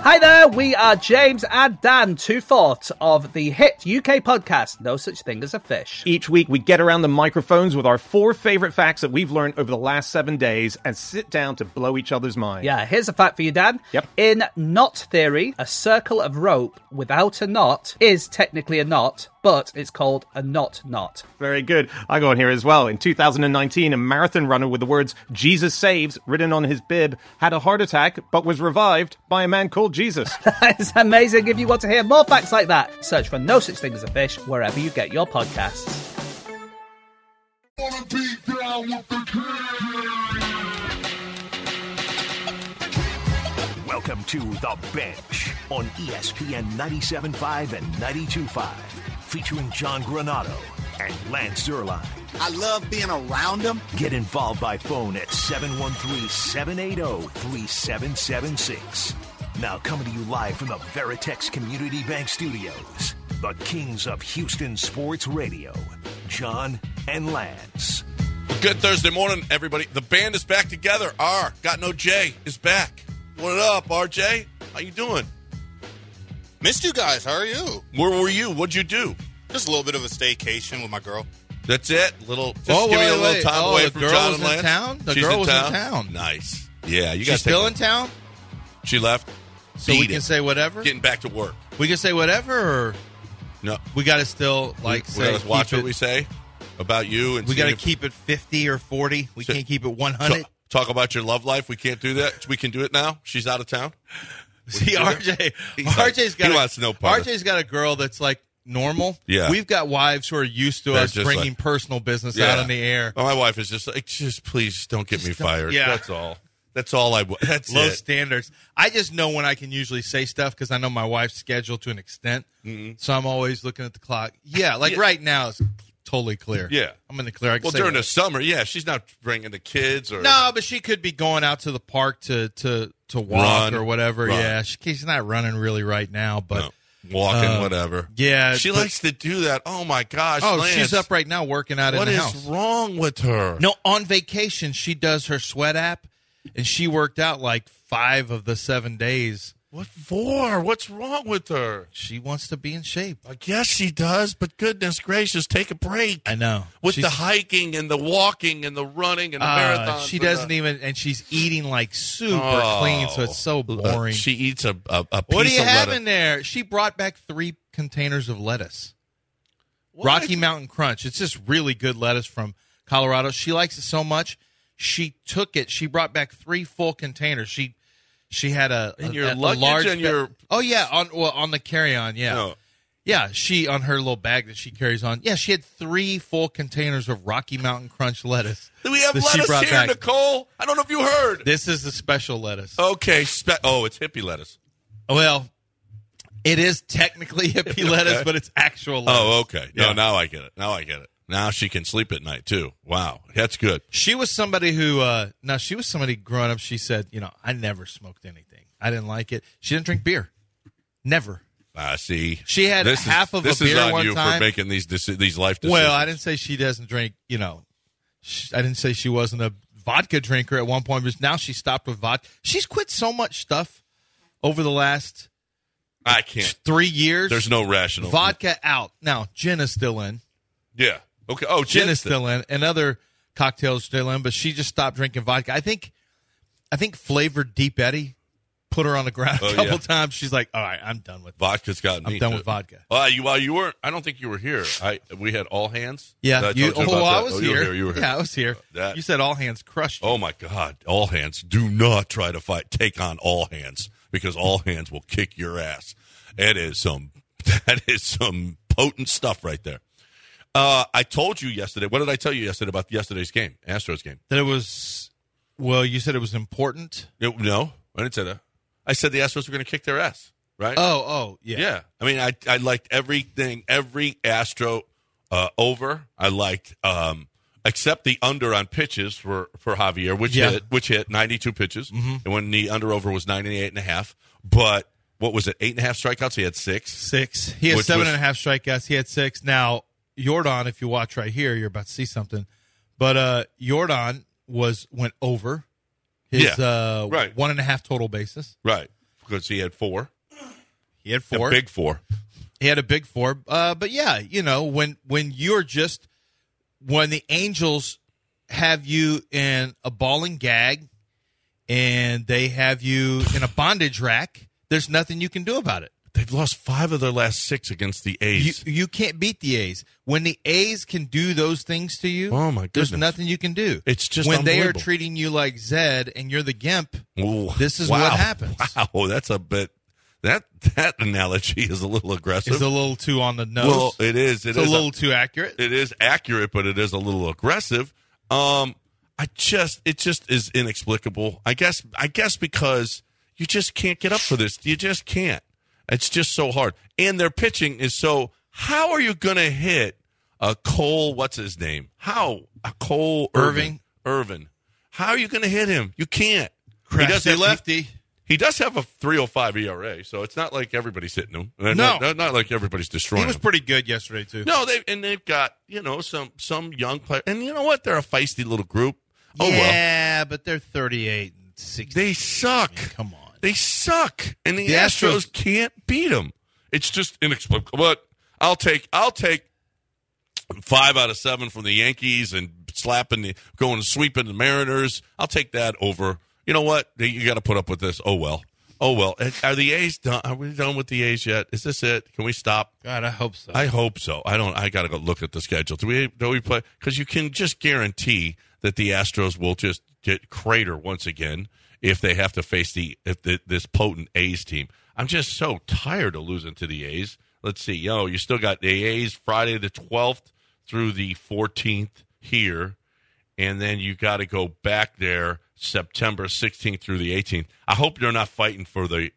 Hi there, we are James and Dan, two-fourths of the hit UK podcast, No Such Thing as a Fish. Each week we get around the microphones with our 4 favorite facts that we've learned over the last 7 days and sit down to blow each other's minds. Yeah, here's a fact for you, Dan. Yep. In knot theory, a circle of rope without a knot is technically a knot, but it's called a knot. Very good. I go on here as well. In 2019, a marathon runner with the words "Jesus saves" written on his bib had a heart attack but was revived by a man called Jesus. That is amazing. If you want to hear more facts like that, search for No Such Thing as a Fish wherever you get your podcasts. Welcome to The Bench on ESPN 97.5 and 92.5, featuring John Granado and Lance Zierlein. I love being around them. Get involved by phone at 713-780-3776. Now coming to you live from the Veritex Community Bank Studios, the kings of Houston sports radio, John and Lance. Good Thursday morning, everybody. The band is back together. Got No J is back. What up, RJ? How you doing? Missed you guys. How are you? Where were you? What'd you do? Just a little bit of a staycation with my girl. That's it? Give me a wait. little time away the from girl John was and Lance? in town? The She's girl was in town. Nice. Yeah, you guys She's still in town? She left. So we can say whatever? Getting back to work. We can say whatever, or No. we got to still, We say... gotta watch what we say about you. And we got to keep it 50 or 40. We can't keep it 100. Talk about your love life. We can't do that. We can do it now. She's out of town. See, RJ's He got wants no part of it. RJ's got a girl that's like normal. Yeah. We've got wives who are used to They're us just bringing like- personal business out in the air. Well, my wife is just like, please don't get me fired. yeah. That's all. That's all I. That's Low it. standards. I just know when I can usually say stuff because I know my wife's schedule to an extent. Mm-hmm. So I'm always looking at the clock. Yeah, right now it's totally clear. Yeah. I'm in the clear. I can Well, say during the whatever. summer, she's not bringing the kids or No, but she could be going out to the park to walk Run. or whatever. Run. Yeah, she's not running really right now, but walking, whatever. yeah, she but- likes to do that. Oh my gosh! Oh, Lance, she's up right now working out What in the is house. wrong with her? No, on vacation she does her sweat app, and she worked out like 5 of the 7 days. What for? What's wrong with her? She wants to be in shape. I guess she does, but goodness gracious, take a break. I know. With She's- the hiking and the walking and the running and the marathons. She doesn't even, and she's eating like super clean, so it's so boring. She eats a piece What do you of have lettuce. in there? She brought back 3 containers of lettuce. What? Rocky Mountain Crunch. It's just really good lettuce from Colorado. She likes it so much. She took it. She brought back 3 full containers. She had a luggage large and your. Oh yeah, on the carry-on. Yeah. No. Yeah, she on her little bag that she carries on. Yeah, she had 3 full containers of Rocky Mountain Crunch lettuce. Do we have that she lettuce brought here, back. Nicole? I don't know if you heard. This is the special lettuce. Okay. It's hippie lettuce. Well, it is technically hippie lettuce, but it's actual lettuce. Oh, okay. No, Yeah. now I get it. Now she can sleep at night, too. Wow. That's good. She was somebody who, growing up, she said, I never smoked anything. I didn't like it. She didn't drink beer. Never. See. She had half of a this beer is on one you time. for making these life decisions. Well, I didn't say she doesn't drink, I didn't say she wasn't a vodka drinker at one point, but now she stopped with vodka. She's quit so much stuff over the last I can't. 3 years. There's no rational. Vodka out. Now, gin is still in. Yeah. Okay. Oh, Gin is still in, and other cocktails still in, but she just stopped drinking vodka. I think flavored Deep Eddy put her on the ground a couple times. She's like, all right, I'm done with Vodka's got me. I'm done too. with vodka. You weren't. I don't think you were here. We had all hands. Yeah, I told you about that. I was here. You were here. Yeah, I was here. That- You said all hands crushed you. Oh my God! All hands. Do not try to take on all hands because all hands will kick your ass. That is some potent stuff right there. I told you yesterday. What did I tell you yesterday about yesterday's game, Astros game? That it was. Well, you said it was important. No, I didn't say that. I said the Astros were going to kick their ass. Right? Oh, yeah. Yeah. I mean, I liked everything, every Astro over. I liked except the under on pitches for Javier, which hit 92 pitches, and when the under over was 98.5. But what was it? 8.5 strikeouts. He had 6. 6. He had 7.5 strikeouts. He had 6. Now Jordan, if you watch right here, you're about to see something. But Jordan went over his 1.5 total bases. Right. because he had 4. He had 4. A big 4. He had a big 4. But yeah, when the Angels have you in a ball and gag and they have you in a bondage rack, there's nothing you can do about it. They've lost 5 of their last 6 against the A's. You can't beat the A's. When the A's can do those things to you, oh my goodness, there's nothing you can do. It's just when they are treating you like Zed and you're the Gimp, this is what happens. Wow, that's a bit. That analogy is a little aggressive. It's a little too on the nose. Well, it is. It's a little too accurate. It is accurate, but it is a little aggressive. It just is inexplicable. I guess because you just can't get up for this. You just can't. It's just so hard. And their pitching is so. How are you going to hit a Cole? What's his name? How a Cole Irvin? How are you going to hit him? You can't. Crafty lefty. He does have a 3.05 ERA, so it's not like everybody's hitting him. No, not like everybody's destroying him. He was pretty good yesterday too. No, they've got some young players, and you know what? They're a feisty little group. Oh yeah, well, but they're 38 and 60. They suck. I mean, come on, they suck, and the Astros can't beat them. It's just inexplicable. But I'll take 5 out of 7 from the Yankees and going and sweeping the Mariners. I'll take that over. You know what? You got to put up with this. Oh well. Are the A's done? Are we done with the A's yet? Is this it? Can we stop? God, I hope so. I hope so. I got to go look at the schedule. Do we play? Because you can just guarantee that the Astros will just get crater once again if they have to face this potent A's team. I'm just so tired of losing to the A's. Let's see. You still got the A's Friday the 12th through the 14th here, and then you got to go back there September 16th through the 18th. I hope you're not fighting for with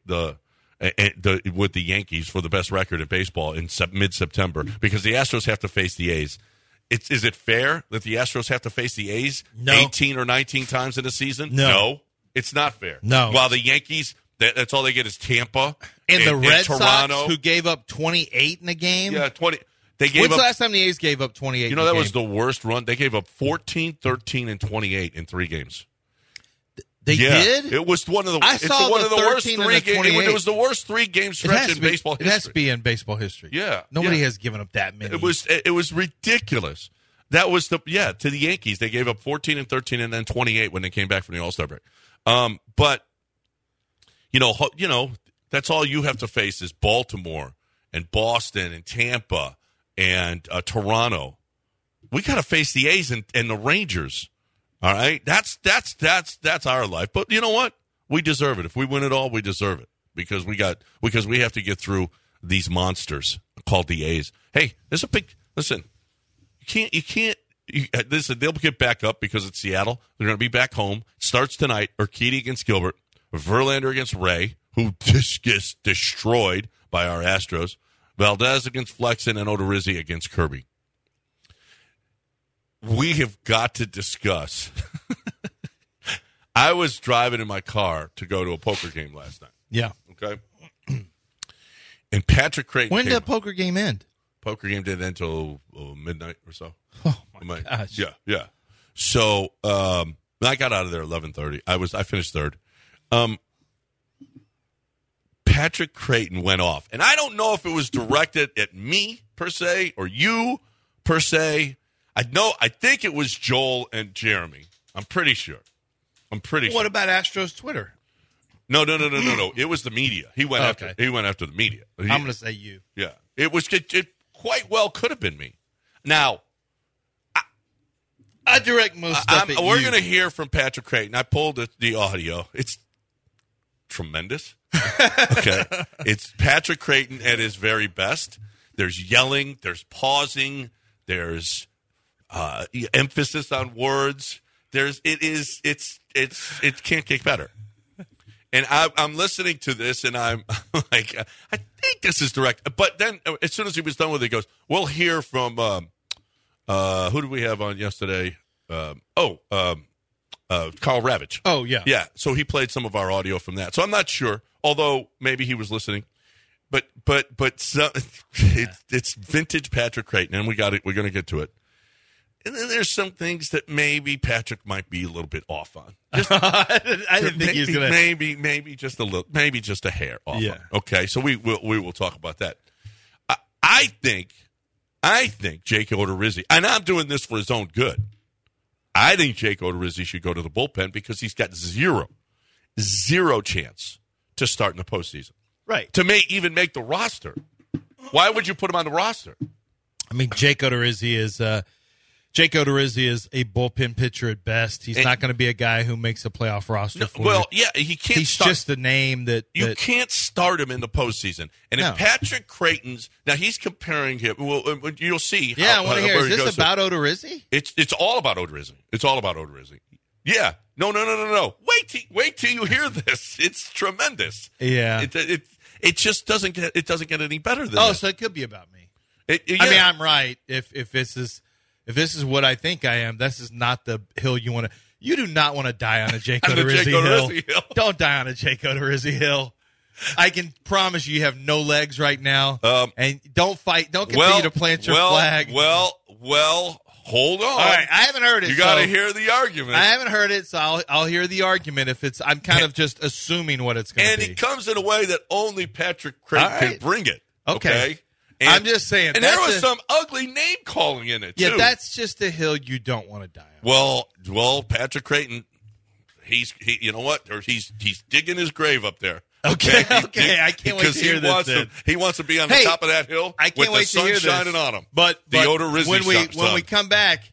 the Yankees for the best record in baseball in mid-September, because the Astros have to face the A's. Is it fair that the Astros have to face the A's 18 or 19 times in a season? No, it's not fair. No. While the Yankees, that's all they get is Tampa and the Red Toronto, Sox, who gave up 28 in a game. Yeah, 20. When's the last time the A's gave up 28? You know, that was the worst run. They gave up 14, 13, and 28 in three games. They did? It was one of the. I saw one the of the worst 13 three and the games. 28. It was the worst 3-game stretch in baseball history. It has to be in baseball history. Yeah, nobody has given up that many. It was ridiculous. That was to the Yankees. They gave up 14 and 13 and then 28 when they came back from the All-Star break. But you know that's all you have to face is Baltimore and Boston and Tampa and Toronto. We got to face the A's and the Rangers. All right, that's our life. But you know what? We deserve it. If we win it all, we deserve it because we have to get through these monsters called the A's. Hey, there's a big listen. You can't. Listen, they'll get back up because it's Seattle. They're going to be back home. Starts tonight. Urquidy against Gilbert. Verlander against Ray, who just gets destroyed by our Astros. Valdez against Flexen and Odorizzi against Kirby. We have got to discuss. I was driving in my car to go to a poker game last night. Yeah. Okay. And Patrick Creighton. When did the poker game end? Poker game didn't end until midnight or so. Oh my gosh. Yeah. So I got out of there at 11:30. I finished third. Patrick Creighton went off, and I don't know if it was directed at me per se or you per se. I think it was Joel and Jeremy. I'm pretty sure. What about Astros Twitter? No. It was the media. He went after the media. I'm going to say you. Yeah. It quite well could have been me. Now, I direct most stuff at we're going to hear from Patrick Creighton. I pulled the audio. It's tremendous. Okay. It's Patrick Creighton at his very best. There's yelling. There's pausing. There's emphasis on words. It can't get better. And I'm listening to this, and I'm like, I think this is direct. But then, as soon as he was done with it, he goes, "We'll hear from who did we have on yesterday? Carl Ravitch. Oh yeah, yeah. So he played some of our audio from that. So I'm not sure, although maybe he was listening. But so, it's vintage Patrick Creighton, and we're going to get to it. And then there's some things that maybe Patrick might be a little bit off on. I didn't think he was going to. Maybe just a little, maybe just a hair off. Yeah. On. Okay, so we will talk about that. I think Jake Odorizzi, and I'm doing this for his own good. I think Jake Odorizzi should go to the bullpen because he's got zero chance to start in the postseason. Right. To even make the roster. Why would you put him on the roster? I mean, Jake Odorizzi is a bullpen pitcher at best. He's not going to be a guy who makes a playoff roster for you. Yeah, he can't. He's just a name that you can't start him in the postseason. And if Patrick Creighton's now he's comparing him. Well, you'll see. Yeah, I want to hear. Is this about Odorizzi? It's all about Odorizzi. It's all about Odorizzi. Yeah. No. Wait till you hear this. It's tremendous. Yeah. It just doesn't get any better than that. So it could be about me. Yeah. I mean, I'm right. If this is what I think I am, this is not the hill you want to. You do not want to die on a Jake Odorizzi hill. Don't die on a Jake Odorizzi hill. I can promise you have no legs right now. And don't fight. Don't continue to plant your flag. Well, hold on. All right, I haven't heard it. You got to hear the argument. I haven't heard it, so I'll hear the argument. If it's, I'm kind of just assuming what it's going to be. And it comes in a way that only Patrick Creighton can bring it. Okay. And, I'm just saying. And there was some ugly name calling in it, too. Yeah, that's just a hill you don't want to die on. Well, Patrick Creighton, you know what? He's digging his grave up there. Okay. I can't wait to hear this. He wants to be on the top of that hill. I can't wait to hear this. With the sun shining on him. But the Odorizzi when we come back,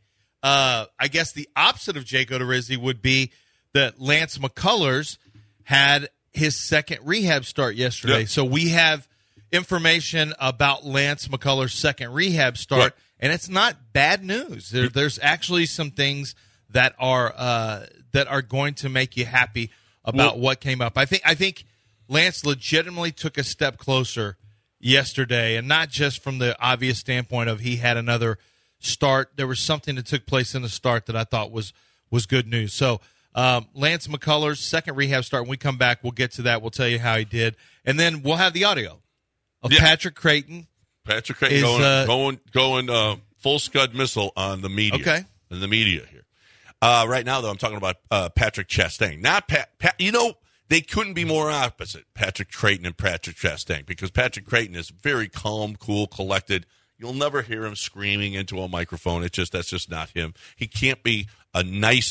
I guess the opposite of Jake Odorizzi would be that Lance McCullers had his second rehab start yesterday. Yeah. So we have information about Lance McCullers' second rehab start, and it's not bad news. There's actually some things that are going to make you happy about what came up. I think Lance legitimately took a step closer yesterday, and not just from the obvious standpoint of he had another start. There was something that took place in the start that I thought was good news. So Lance McCullers' second rehab start. When we come back, we'll get to that. We'll tell you how he did, and then we'll have the audio of Patrick Creighton. Patrick Creighton going full Scud missile on the media. Okay, in the media here. Right now, though, I'm talking about Patrick Chastain. Not Pat. They couldn't be more opposite, Patrick Creighton and Patrick Chastain, because Patrick Creighton is very calm, cool, collected. You'll never hear him screaming into a microphone. That's just not him. He can't be a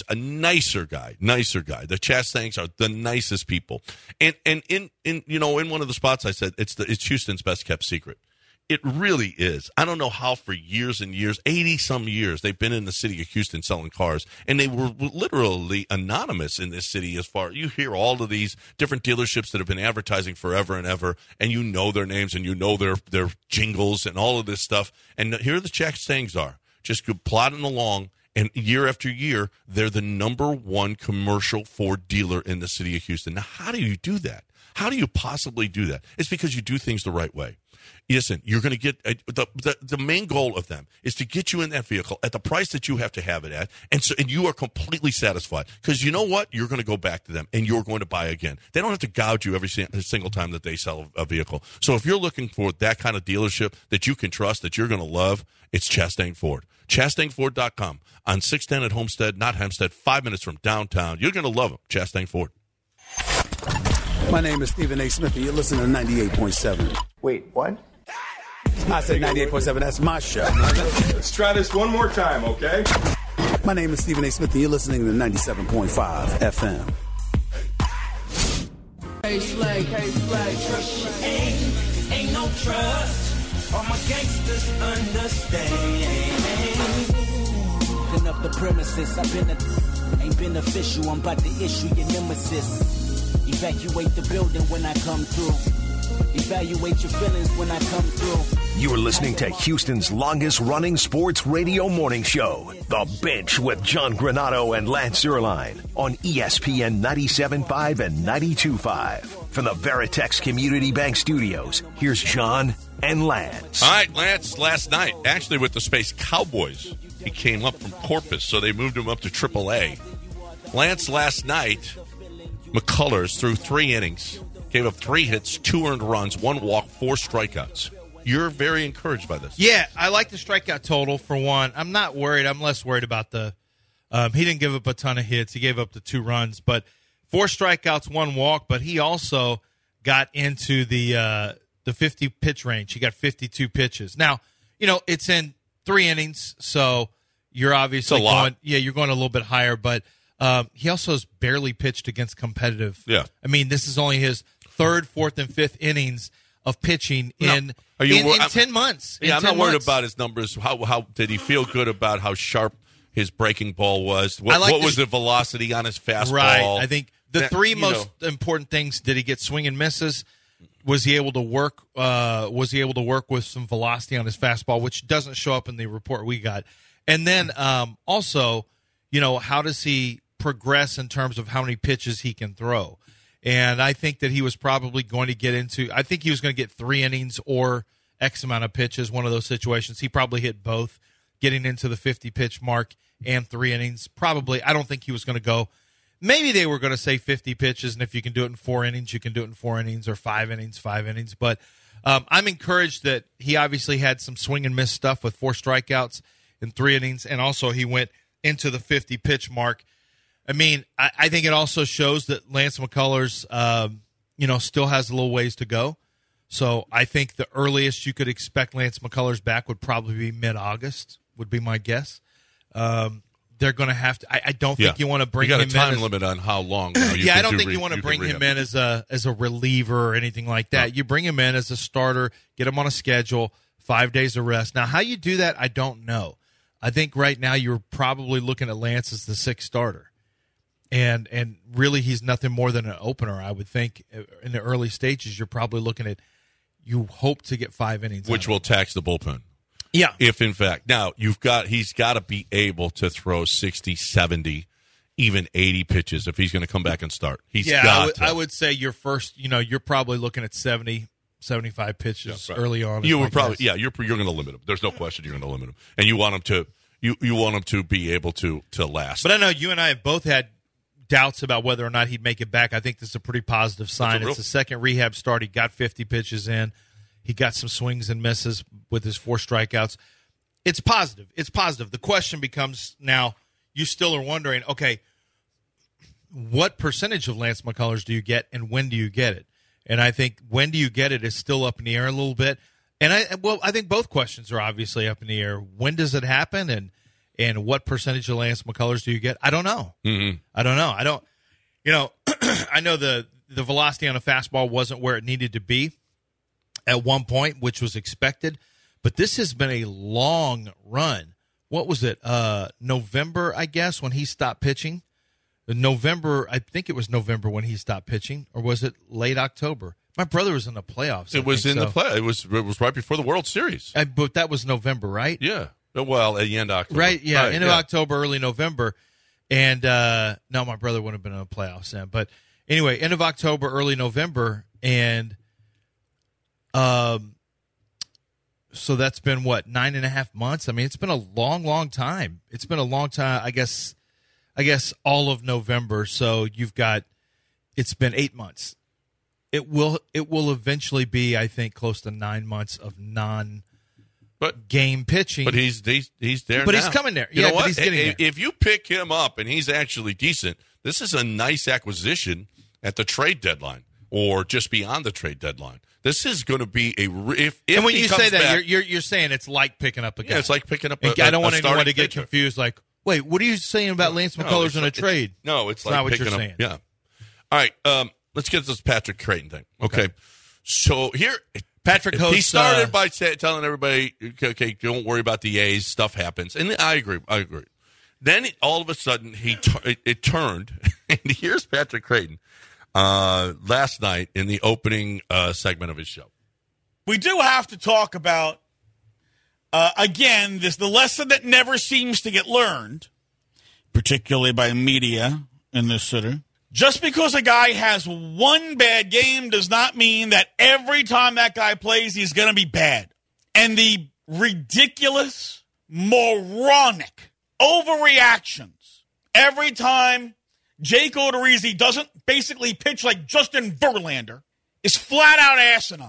nicer guy. The Chastains are the nicest people. And in one of the spots I said it's Houston's best kept secret. It really is. I don't know how for years and years, 80-some years, they've been in the city of Houston selling cars, and they were literally anonymous in this city as far. You hear all of these different dealerships that have been advertising forever and ever, and you know their names, and you know their jingles and all of this stuff. And here the Chastains are, just plodding along, and year after year, they're the number one commercial Ford dealer in the city of Houston. Now, how do you do that? How do you possibly do that? It's because you do things the right way. Listen, you're going to get the main goal of them is to get you in that vehicle at the price that you have to have it at, and you are completely satisfied because you know what, you're going to go back to them and you're going to buy again. They don't have to gouge you every single time that they sell a vehicle. So if you're looking for that kind of dealership that you can trust, that you're going to love, it's Chastain Ford. ChastainFord.com on 610 at Homestead, not Hempstead, 5 minutes from downtown. You're going to love them. Chastain Ford. My name is Stephen A. Smith, and you're listening to 98.7. Wait, what? I said 98.7. That's my show. Let's try this one more time, okay? My name is Stephen A. Smith, and you're listening to 97.5 FM. Ain't no trust. All my gangsters understand. Been up the premises. Ain't been official. I'm about to issue your nemesis. Evacuate the building when I come through. Evaluate your feelings when I come through. You're listening to Houston's longest-running sports radio morning show, The Bench with John Granato and Lance Zierlein on ESPN 97.5 and 92.5. From the Veritex Community Bank Studios, here's John and Lance. All right, Lance, last night, actually with the Space Cowboys, he came up from Corpus, so they moved him up to AAA. Lance, last night, McCullers threw 3 innings, gave up 3 hits, 2 earned runs, 1 walk, 4 strikeouts. you're very encouraged by this. Yeah, I like the strikeout total for one. I'm not worried. I'm less worried about the he didn't give up a ton of hits. He gave up the 2 runs, but 4 strikeouts, 1 walk, but he also got into the 50-pitch range. He got 52 pitches. Now, it's in 3 innings, so you're obviously going – you're going a little bit higher, but he also has barely pitched against competitive. Yeah. I mean, this is only his 3rd, 4th, and 5th innings of pitching in 10 months. Yeah, I'm not worried about his numbers. How did he feel good about how sharp his breaking ball was? What was the velocity on his fastball? Right. I think the 3 most important things: did he get swing and misses? Was he able to work? Was he able to work with some velocity on his fastball, which doesn't show up in the report we got? And then also, how does he progress in terms of how many pitches he can throw? And I think that he was probably going to get into. I think he was going to get 3 innings or X amount of pitches. One of those situations. He probably hit both, getting into the 50-pitch mark and 3 innings. Probably, I don't think he was going to go. Maybe they were going to say 50 pitches, and if you can do it in 4 innings, you can do it in 4 innings, or 5 innings, 5 innings. But I'm encouraged that he obviously had some swing and miss stuff with 4 strikeouts in 3 innings, and also he went into the 50-pitch mark. I mean, I think it also shows that Lance McCullers, still has a little ways to go. So I think the earliest you could expect Lance McCullers back would probably be mid-August, would be my guess. They're going to have to. I don't think you want to bring him in. You got a time limit on how long. I don't think you want to bring him in as a reliever or anything like that. No. You bring him in as a starter, get him on a schedule, 5 days of rest. Now, how you do that, I don't know. I think right now you're probably looking at Lance as the 6th starter. And really, he's nothing more than an opener, I would think. In the early stages, you're probably looking at, you hope to get 5 innings. Which will tax the bullpen. Yeah. If, in fact, now, he's got to be able to throw 60, 70, even 80 pitches if he's going to come back and start. I would say your first, you're probably looking at 70, 75 pitches early on. You're going to limit him. There's no question you're going to limit him. And you want him to, you want him to be able to last. But I know you and I have both had doubts about whether or not he'd make it back. I think this is a pretty positive sign. It's the 2nd rehab start. He got 50 pitches in. He got some swings and misses with his 4 strikeouts. It's positive. It's positive. The question becomes now, you still are wondering, okay, what percentage of Lance McCullers do you get and when do you get it? And I think when do you get it is still up in the air a little bit. And I think both questions are obviously up in the air. When does it happen? And what percentage of Lance McCullers do you get? I don't know. Mm-hmm. I don't know. I know the velocity on a fastball wasn't where it needed to be at one point, which was expected. But this has been a long run. What was it? November, I guess, when he stopped pitching. I think it was November when he stopped pitching, or was it late October? My brother was in the playoffs. It was It was right before the World Series. But that was November, right? Yeah. Well, at the end of October. Right, yeah, end of October, early November. And, no, my brother wouldn't have been in the playoffs then. But anyway, end of October, early November. And so that's been, 9.5 months? I mean, it's been a long, long time. It's been a long time, I guess all of November. So it's been 8 months. It will eventually be, I think, close to 9 months of game pitching. But he's there But now. He's coming there. You know what? But he's getting there. If you pick him up and he's actually decent, this is a nice acquisition at the trade deadline or just beyond the trade deadline. This is going to be if and when he you comes say that, back, you're saying it's like picking up a guy. Yeah, it's like picking up I don't want anyone to get pitcher. confused like, wait, what are you saying about Lance McCullers in a trade? It's like not what picking you're up. saying. Yeah. All right, let's get this Patrick Creighton thing. Okay. So here, Patrick hosts, he started by telling everybody, okay, don't worry about the A's. Stuff happens. And I agree. Then all of a sudden, it turned, and here's Patrick Creighton last night in the opening segment of his show. We do have to talk about, again, the lesson that never seems to get learned, particularly by media in this city. Just because a guy has one bad game does not mean that every time that guy plays, he's going to be bad. And the ridiculous, moronic overreactions every time Jake Odorizzi doesn't basically pitch like Justin Verlander is flat out asinine.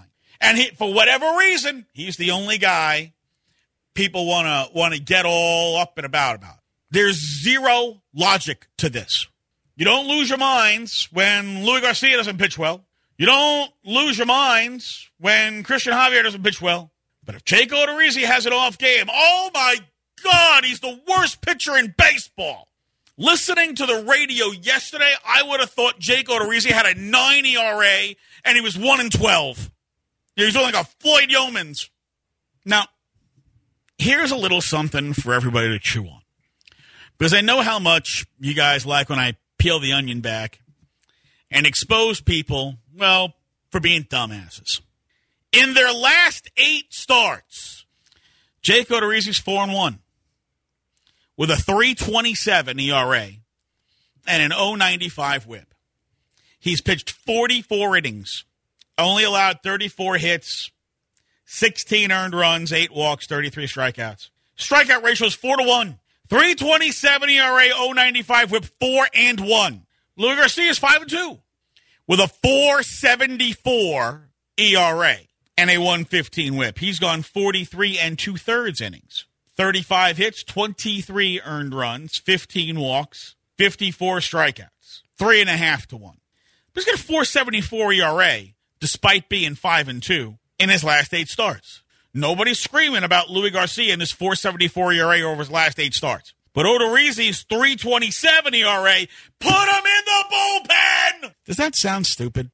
And for whatever reason, he's the only guy people want to get all up and about. There's zero logic to this. You don't lose your minds when Louis Garcia doesn't pitch well. You don't lose your minds when Christian Javier doesn't pitch well. But if Jake Odorizzi has an off game, oh my God, he's the worst pitcher in baseball. Listening to the radio yesterday, I would have thought Jake Odorizzi had a 9 ERA and he was 1-12. He's doing like a Floyd Yeomans. Now, here's a little something for everybody to chew on. Because I know how much you guys like when I peel the onion back and expose people, well, for being dumbasses. In their last 8 starts, Jake Odorizzi's 4-1 with a 3.27 ERA and an 0.95 whip. He's pitched 44 innings, only allowed 34 hits, 16 earned runs, 8 walks, 33 strikeouts. Strikeout ratio is 4-1. 3.27 ERA, 0.95 whip, 4-1. Louis Garcia is 5-2 with a 4.74 ERA and a 1.15 whip. He's gone 43 2/3 innings, 35 hits, 23 earned runs, 15 walks, 54 strikeouts, 3.5 to 1. But he's got a 4.74 ERA despite being 5-2 in his last 8 starts. Nobody's screaming about Louis Garcia and his 4.74 ERA over his last 8 starts. But Odorizzi's 3.27 ERA, put him in the bullpen! Does that sound stupid?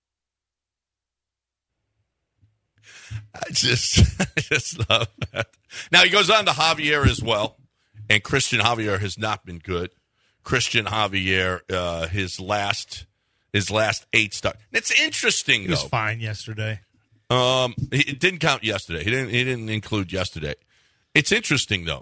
I just love that. Now, he goes on to Javier as well, and Christian Javier has not been good. Christian Javier, his last 8 starts. It's interesting, though. He was fine yesterday. It didn't count yesterday. He didn't include yesterday. It's interesting, though.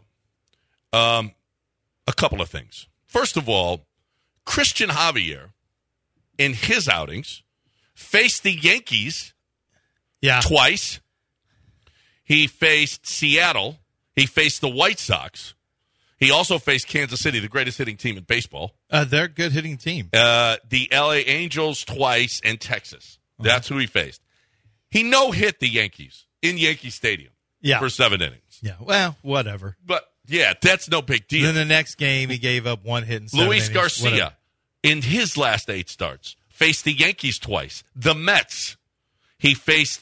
A couple of things. First of all, Christian Javier, in his outings, faced the Yankees twice. He faced Seattle. He faced the White Sox. He also faced Kansas City, the greatest hitting team in baseball. They're a good hitting team. The L.A. Angels twice and Texas. That's who he faced. He no-hit the Yankees in Yankee Stadium for 7 innings. Yeah, well, whatever. But, yeah, that's no big deal. Then the next game, he gave up 1 hit in 7 Luis innings. Garcia, Whatever. in his last 8 starts, faced the Yankees twice. The Mets. He faced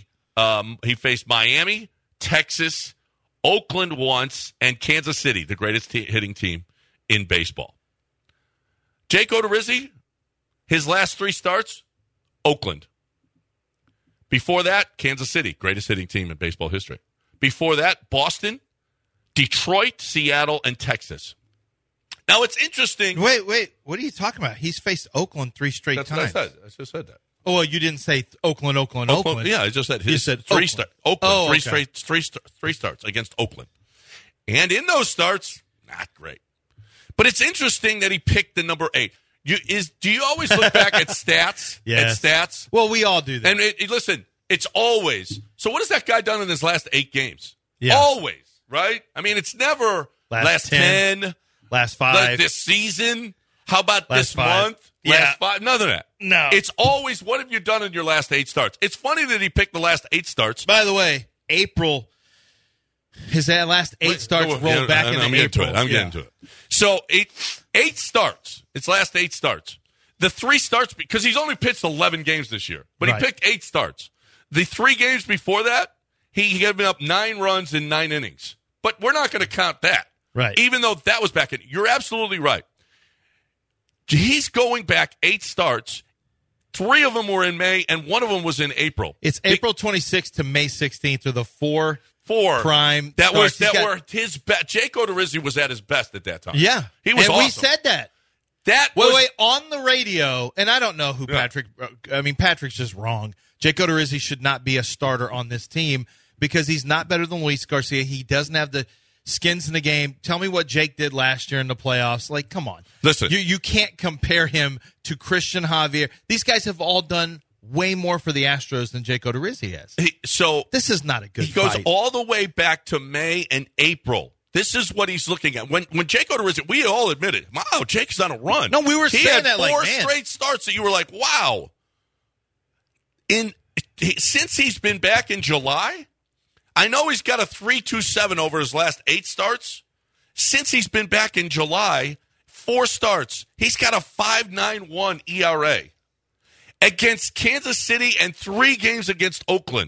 Miami, Texas, Oakland once, and Kansas City, the greatest hitting team in baseball. Jake Odorizzi, his last 3 starts, Oakland. Before that, Kansas City, greatest hitting team in baseball history. Before that, Boston, Detroit, Seattle, and Texas. Now, it's interesting. Wait. What are you talking about? He's faced Oakland 3 straight That's times. what I said. I just said that. Oh, well, you didn't say Oakland. Yeah, I just said You said 3 Oakland. Oakland. Three starts against Oakland. And in those starts, not great. But it's interesting that he picked the number 8. Do you always look back at stats? Yes. At stats? Well, we all do that. And listen, it's always. So what has that guy done in his last 8 games? Yeah. Always, right? I mean, it's never last 10, last 5, this season. How about last this 5. month? Yeah. Last 5? None of that. No. It's always, what have you done in your last 8 starts? It's funny that he picked the last 8 starts. By the way, April, his last 8 starts rolled back into April. I'm getting to it. So 8 starts. It's last 8 starts. The 3 starts, because he's only pitched 11 games this year, but he picked 8 starts. The 3 games before that, he given up 9 runs in 9 innings. But we're not going to count that. Right. Even though that was back in. You're absolutely right. He's going back 8 starts. 3 of them were in May, and 1 of them was in April. It's April 26th to May 16th are the 4 prime that starts. were his best. Jake Odorizzi was at his best at that time. Yeah. He was and awesome. we said that. Wait, on the radio, and I don't know who Patrick, I mean, Patrick's just wrong. Jake Odorizzi should not be a starter on this team because he's not better than Luis Garcia. He doesn't have the skins in the game. Tell me what Jake did last year in the playoffs. Like, come on. Listen. You can't compare him to Christian Javier. These guys have all done way more for the Astros than Jake Odorizzi has. So this is not a good He goes fight. all the way back to May and April. This is what he's looking at. When Jake Odorizzi, we all admitted, wow, Jake's on a run. No, we were he saying had that 4 like, man. straight starts that you were like, wow. In since he's been back in July, I know he's got a 3.27 over his last 8 starts. Since he's been back in July, 4 starts, he's got a 5.91 ERA against Kansas City and 3 games against Oakland.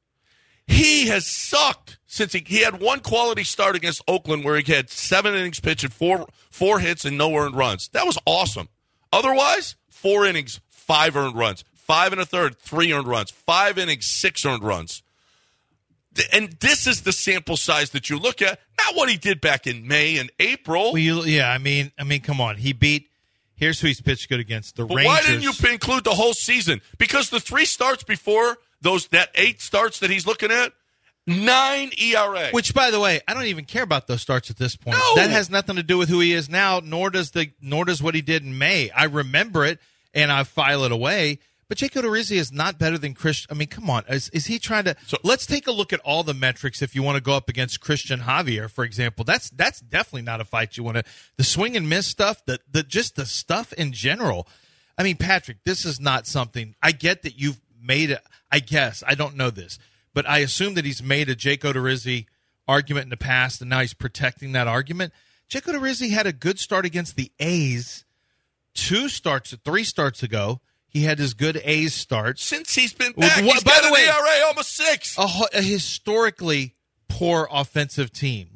He has sucked since he had one quality start against Oakland where he had 7 innings pitched and 4 hits and no earned runs. That was awesome. Otherwise, 4 innings, 5 earned runs, 5 1/3, 3 earned runs, 5 innings, 6 earned runs. And this is the sample size that you look at, not what he did back in May and April. Well, I mean, come on. Here's who he's pitched good against, the Rangers. Why didn't you include the whole season? Because the 3 starts before that 8 starts that he's looking at, 9 ERA. Which, by the way, I don't even care about those starts at this point. No. That has nothing to do with who he is now, nor does what he did in May. I remember it, and I file it away. But Jake Odorizzi is not better than Christian. I mean, come on. Is he trying to – let's take a look at all the metrics if you want to go up against Christian Javier, for example. That's definitely not a fight you want to – the swing and miss stuff, just the stuff in general. I mean, Patrick, this is not something – I get that you've made – I guess. I don't know this. But I assume that he's made a Jake Odorizzi argument in the past, and now he's protecting that argument. Jake Odorizzi had a good start against the A's 3 starts ago. He had his good A's start. Since he's been back, he's got an ERA almost 6. A historically poor offensive team.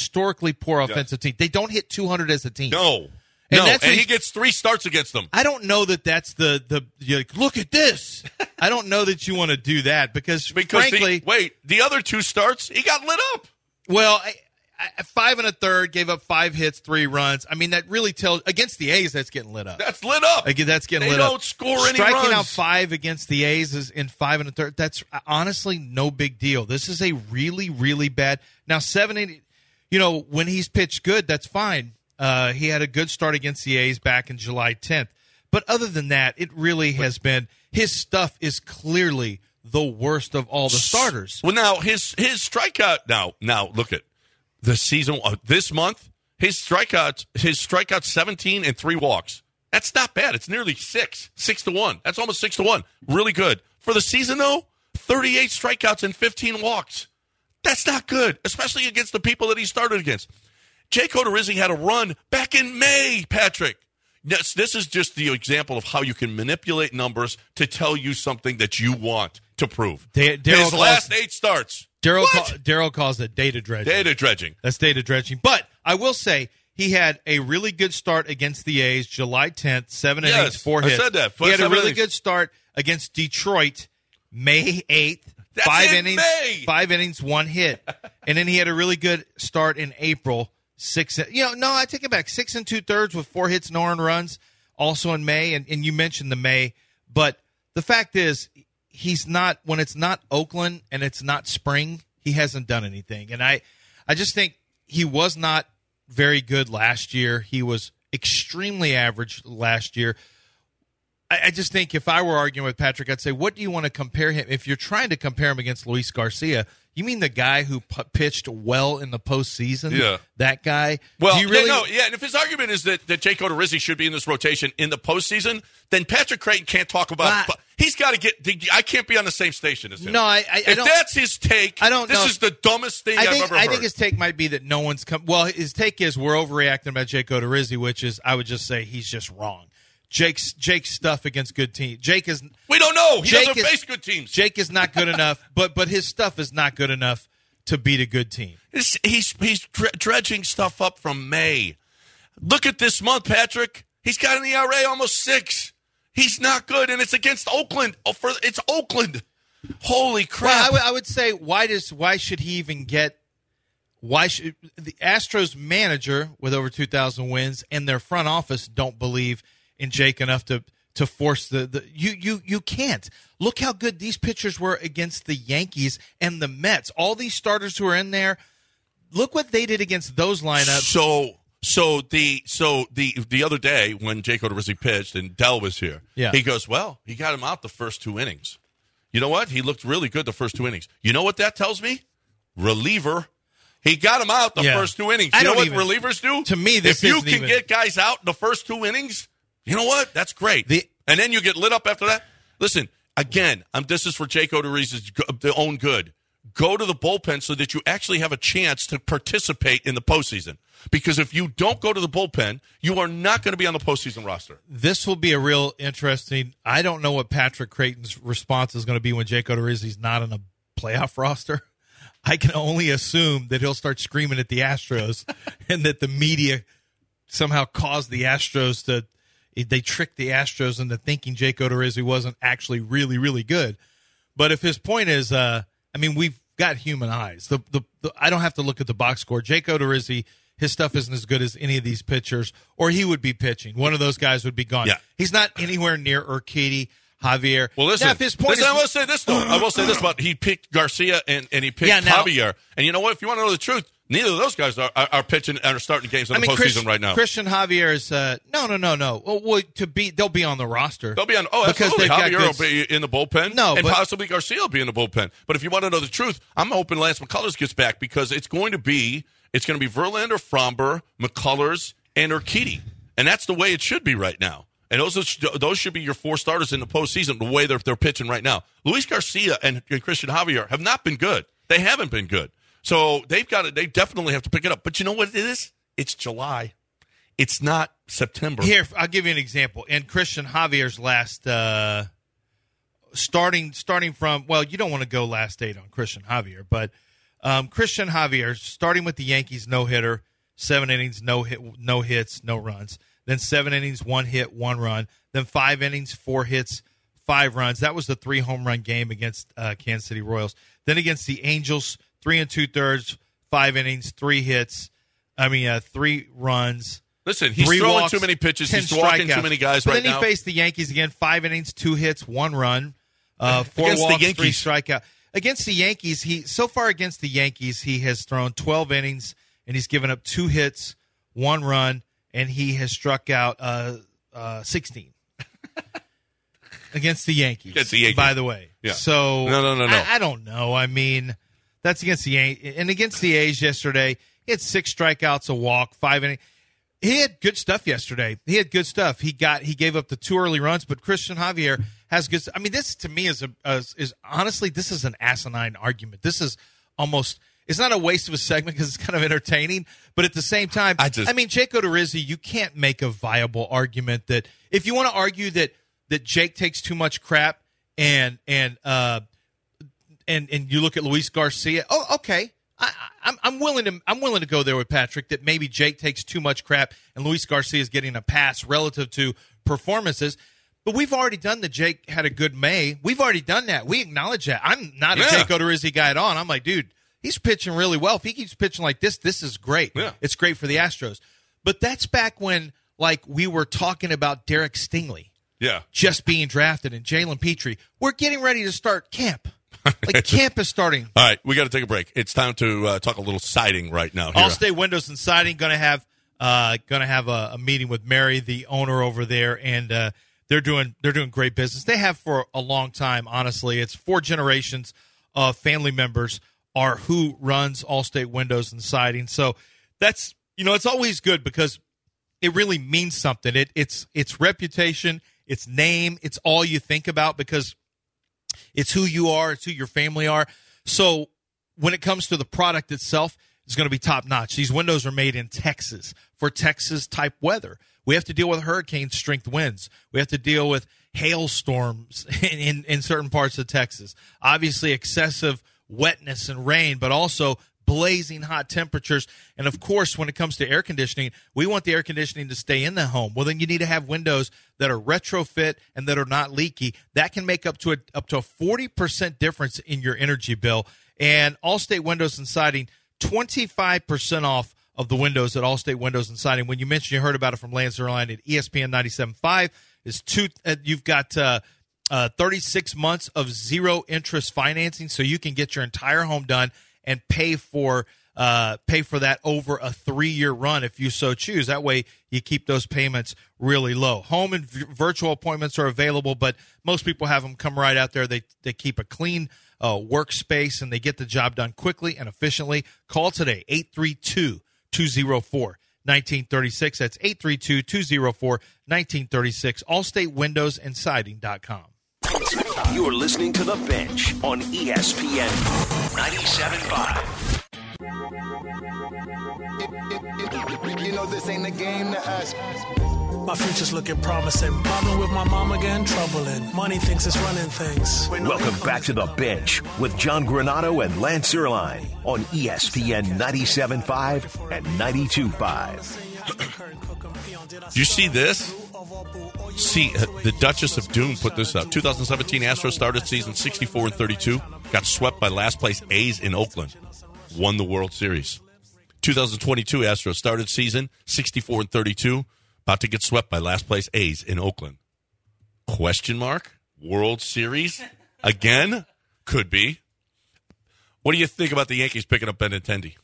Team. They don't hit 200 as a team. No. And he gets 3 starts against them. I don't know that that's look at this. I don't know that you want to do that because frankly. The other 2 starts, he got lit up. Well, 5 1/3, gave up 5 hits, 3 runs. I mean, that really tells against the A's. That's getting lit up. That's lit up. That's getting lit up. They don't score any Striking runs. out 5 against the A's is in 5 1/3. That's honestly no big deal. This is a really, really bad. Now 7-8. When he's pitched good, that's fine. He had a good start against the A's back in July 10th. But other than that, it really has been his stuff is clearly the worst of all the starters. Well, now his strikeout. Now look at. The season this month, his strikeouts 17 and 3 walks. That's not bad. It's nearly 6-1. That's almost 6-1. Really good. For the season though, 38 strikeouts and 15 walks. That's not good, especially against the people that he started against. Jake Odorizzi had a run back in May, Patrick. Yes, this is just the example of how you can manipulate numbers to tell you something that you want to prove. His last 8 starts. Daryl calls it data dredging. Data dredging. That's data dredging. But I will say he had a really good start against the A's July 10th, 7 innings, 4 hits. I said that. He had a really good start against Detroit May 8th. That's 5 in innings, May. 5 innings, 1 hit. And then he had a really good start in April. I take it back. 6 2/3 with 4 hits, no earned runs. Also in May, and you mentioned the May. But the fact is, he's not, when it's not Oakland and it's not spring, he hasn't done anything. And I just think he was not very good last year. He was extremely average last year. I just think if I were arguing with Patrick, I'd say, what do you want to compare him? If you're trying to compare him against Luis Garcia, you mean the guy who pitched well in the postseason? Yeah. That guy? Well, do you really... and if his argument is that Jake Odorizzi should be in this rotation in the postseason, then Patrick Creighton can't talk about he's got to get – I can't be on the same station as him. No, I if don't – that's his take, I don't know. This is the dumbest thing I've ever heard. I think his take might be that no one's – well, his take is we're overreacting about Jake Odorizzi, which is I would just say he's just wrong. Jake's stuff against good teams. Jake is. We don't know. He doesn't face good teams. Jake is not good enough, but his stuff is not good enough to beat a good team. He's dredging stuff up from May. Look at this month, Patrick. He's got an ERA almost 6. He's not good, and it's against Oakland. It's Oakland. Holy crap! Well, I would say why should he even get? Why should the Astros manager with over 2,000 wins and their front office don't believe in Jake enough to force you can't. Look how good these pitchers were against the Yankees and the Mets. All these starters who are in there, look what they did against those lineups. So the other day when Jake Odorizzi pitched and Dell was here, he goes, well, he got him out the first 2 innings. You know what? He looked really good the first 2 innings. You know what that tells me? Reliever. He got him out the first 2 innings. You know what relievers do? To me, this if you can get guys out in the first 2 innings, you know what? That's great. And then you get lit up after that. Listen, again, this is for Jake Odorizzi's own good. Go to the bullpen so that you actually have a chance to participate in the postseason. Because if you don't go to the bullpen, you are not going to be on the postseason roster. This will be a real interesting. I don't know what Patrick Creighton's response is going to be when Jake Odorizzi's not on a playoff roster. I can only assume that he'll start screaming at the Astros and that the media somehow caused the Astros to – they tricked the Astros into thinking Jake Odorizzi wasn't actually really, really good. But if his point is we've got human eyes. I don't have to look at the box score. Jake Odorizzi, his stuff isn't as good as any of these pitchers, or he would be pitching. One of those guys would be gone. Yeah. He's not anywhere near Urquidy, Javier. Well, listen, now, if his point is, I will say this, though. I will say this about he picked Garcia and he picked Javier. And you know what? If you want to know the truth, neither of those guys are pitching and are starting games in the postseason right now. Christian Javier is no. Well, they'll be on the roster. They'll be on. Oh, because absolutely. Javier will be in the bullpen. And possibly Garcia will be in the bullpen. But if you want to know the truth, I'm hoping Lance McCullers gets back because it's going to be Verlander, Fromber, McCullers, and Urquidy, and that's the way it should be right now. And those should be your four starters in the postseason, the way they're pitching right now. Luis Garcia and Christian Javier have not been good. They haven't been good. So they definitely have to pick it up. But you know what it is? It's July. It's not September. Here, I'll give you an example. In Christian Javier's last starting from, well, you don't want to go last date on Christian Javier, but Christian Javier, starting with the Yankees no-hitter, 7 innings, no hits, no runs. Then 7 innings, 1 hit, 1 run. Then 5 innings, 4 hits, 5 runs. That was the 3 home run game against Kansas City Royals. Then against the Angels, 3 2/3, 5 innings, 3 hits. 3 runs. Listen, he's throwing walks, too many pitches. He's walking too many guys right now. Then he faced the Yankees again, 5 innings, 2 hits, 1 run, 4 walks, 3 strikeouts. Against the Yankees, he has thrown 12 innings, and he's given up 2 hits, 1 run, and he has struck out 16 against the Yankees. By the way, yeah. So no. I don't know. That's against the Yankees, and against the A's yesterday, he had 6 strikeouts, a walk, 5 innings. He had good stuff yesterday. He gave up the 2 early runs, but Christian Javier has good. This to me is honestly, this is an asinine argument. This is almost. It's not a waste of a segment because it's kind of entertaining, but at the same time, Jake Odorizzi, you can't make a viable argument that if you want to argue that Jake takes too much crap and you look at Luis Garcia, okay, I'm willing to go there with Patrick that maybe Jake takes too much crap and Luis Garcia is getting a pass relative to performances. But we've already done that. Jake had a good May. We've already done that. We acknowledge that. I'm not a Jake Odorizzi guy at all. And I'm like, dude. He's pitching really well. If he keeps pitching like this, this is great. Yeah. It's great for the Astros. But that's back when, we were talking about Derek Stingley just being drafted and Jalen Petrie. We're getting ready to start camp. Camp is starting. All right, we got to take a break. It's time to talk a little siding right now. Allstate Windows and Siding going to have a meeting with Mary, the owner over there, and they're doing great business. They have for a long time. Honestly, it's 4 generations of family members are who runs Allstate Windows and Siding. So that's, it's always good because it really means something. It's reputation, it's name, it's all you think about because it's who you are, it's who your family are. So when it comes to the product itself, it's going to be top notch. These windows are made in Texas for Texas type weather. We have to deal with hurricane strength winds. We have to deal with hailstorms in certain parts of Texas. Obviously excessive wetness and rain, but also blazing hot temperatures. And of course, when it comes to air conditioning, we want the air conditioning to stay in the home. Well, then you need to have windows that are retrofit and that are not leaky. That can make up to a 40% difference in your energy bill. And Allstate Windows and Siding, 25% off of the windows at Allstate Windows and Siding. When you mentioned you heard about it from Lance Zierlein at ESPN 97.5, you've got 36 months of zero interest financing, so you can get your entire home done and pay for that over a 3-year run if you so choose. That way you keep those payments really low. Home and virtual appointments are available, but most people have them come right out there. They keep a clean workspace, and they get the job done quickly and efficiently. Call today, 832-204-1936. That's 832-204-1936, AllstateWindowsandSiding.com. You're listening to The Bench on ESPN 97.5. You know this ain't a game to us. My future's looking promising. Problem with my mama getting trouble in. Money thinks it's running things. Welcome back to The Bench with John Granato and Lance Erline on ESPN 97.5 and 92.5. Do you see this? See, the Duchess of Doom put this up. 2017 Astros started season 64-32. Got swept by last place A's in Oakland. Won the World Series. 2022 Astros started season 64-32. About to get swept by last place A's in Oakland. Question mark? World Series? Again? Could be. What do you think about the Yankees picking up Benintendi?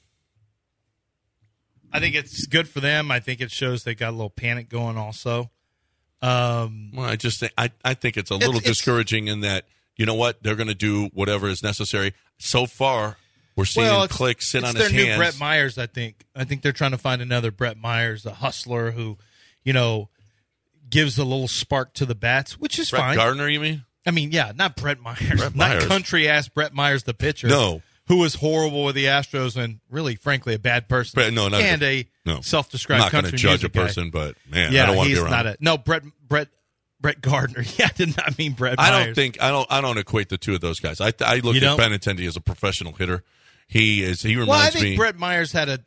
I think it's good for them. I think it shows they got a little panic going also. Well, I just think I think it's a little discouraging in that, you know what, they're going to do whatever is necessary. So far, we're seeing Click sit on his hands. It's their new Brett Myers, I think. I think they're trying to find another Brett Myers, a hustler who, you know, gives a little spark to the bats, which is fine. Brett Gardner, you mean? I mean, yeah, not Brett Myers. Not country-ass Brett Myers, the pitcher. No. Who was horrible with the Astros and really, frankly, a bad person. Self-described country music I'm not going to judge a person, guy. but, man, I don't want to be around. Brett Gardner. Yeah, I did not mean Brett Myers. I don't equate the two of those guys. I look at Benintendi as a professional hitter. He reminds me. Well, I think Brett Myers had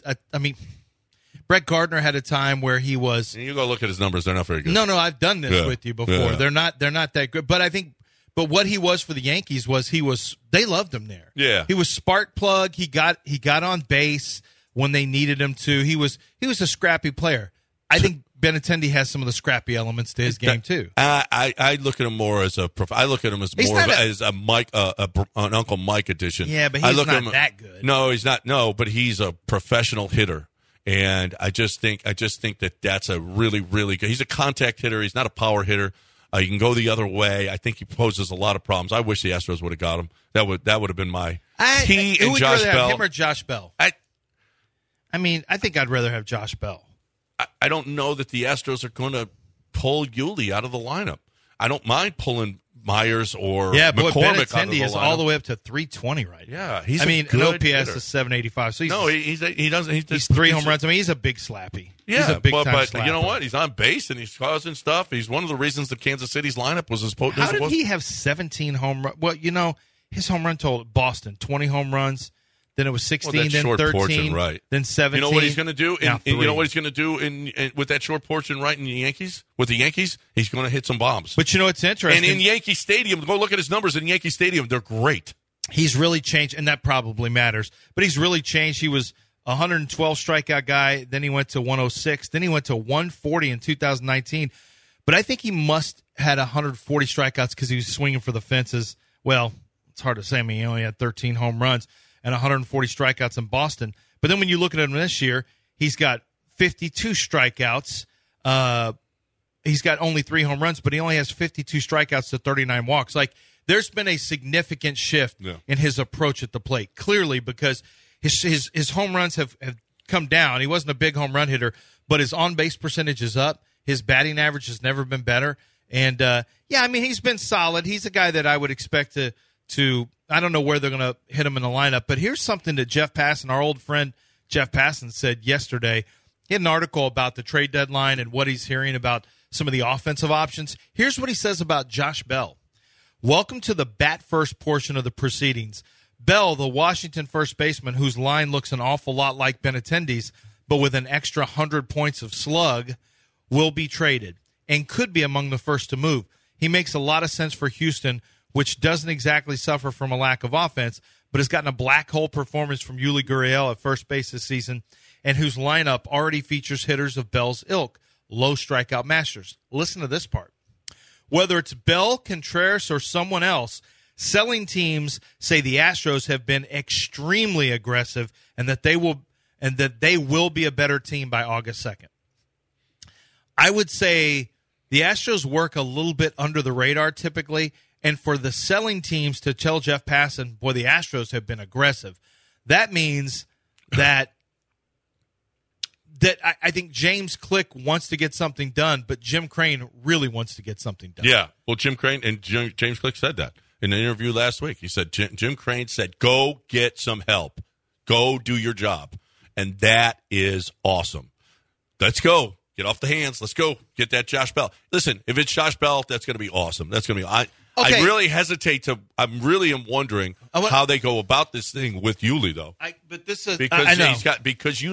Brett Gardner had a time where he was. You go look at his numbers; they're not very good. No, I've done this with you before. Yeah. They're not that good. But I think, what he was for the Yankees was they loved him there. Yeah, he was spark plug. He got on base when they needed him to. He was a scrappy player. I think Benintendi has some of the scrappy elements to his game too. I look at him more as I look at him as more as a Mike, an Uncle Mike edition. Yeah, but he's not that good. No, he's not. No, but he's a professional hitter. And I just think that that's a really, really good. He's a contact hitter. He's not a power hitter. You can go the other way. I think he poses a lot of problems. I wish the Astros would have got him. That would have been my. He and Josh Bell. Him or Josh Bell? I think I'd rather have Josh Bell. I don't know that the Astros are going to pull Yuli out of the lineup. I don't mind pulling Myers or McCormick out of the lineup. Is all the way up to 320 right now. Yeah, he's an OPS hitter. Is 785. So he doesn't. He's 3 home runs. I mean, he's a big slappy. Yeah, he's a big time but slapper. You know what? He's on base and he's causing stuff. He's one of the reasons that Kansas City's lineup was as potent as it was. How did he have 17 home runs? Well, you know, his home run total at Boston, 20 home runs. Then it was 16, then 13, then 17. You know what he's going to do? You know what he's going to do with that short portion right in the Yankees? With the Yankees, he's going to hit some bombs. But you know what's interesting? And in Yankee Stadium, go look at his numbers in Yankee Stadium. They're great. He's really changed, and that probably matters. But he's really changed. He was a 112 strikeout guy. Then he went to 106. Then he went to 140 in 2019. But I think he must had 140 strikeouts because he was swinging for the fences. Well, it's hard to say. I mean, he only had 13 home runs and 140 strikeouts in Boston. But then when you look at him this year, he's got 52 strikeouts. He's got only 3 home runs, but he only has 52 strikeouts to 39 walks. Like, there's been a significant shift in his approach at the plate, clearly, because his home runs have come down. He wasn't a big home run hitter, but his on-base percentage is up. His batting average has never been better. And, he's been solid. He's a guy that I would expect to I don't know where they're going to hit him in the lineup, but here's something that Jeff Passan, our old friend Jeff Passan, said yesterday. He had an article about the trade deadline and what he's hearing about some of the offensive options. Here's what he says about Josh Bell. Welcome to the bat-first portion of the proceedings. Bell, the Washington first baseman, whose line looks an awful lot like Benintendi's, but with an extra 100 points of slug, will be traded and could be among the first to move. He makes a lot of sense for Houston, which doesn't exactly suffer from a lack of offense, but has gotten a black hole performance from Yuli Gurriel at first base this season, and whose lineup already features hitters of Bell's ilk, low strikeout masters. Listen to this part. Whether it's Bell, Contreras, or someone else, selling teams say the Astros have been extremely aggressive and that they will be a better team by August 2nd. I would say the Astros work a little bit under the radar typically. And for the selling teams to tell Jeff Passan, boy, the Astros have been aggressive, that means that that I think James Click wants to get something done, but Jim Crane really wants to get something done. Yeah. Well, Jim Crane and James Click said that in an interview last week. He said, Jim Crane said, go get some help. Go do your job. And that is awesome. Let's go. Get off the hands. Let's go. Get that Josh Bell. Listen, if it's Josh Bell, that's going to be awesome. That's going to be I really hesitate to. I really am wondering how they go about this thing with Yuli, though. But this is because I know. he's got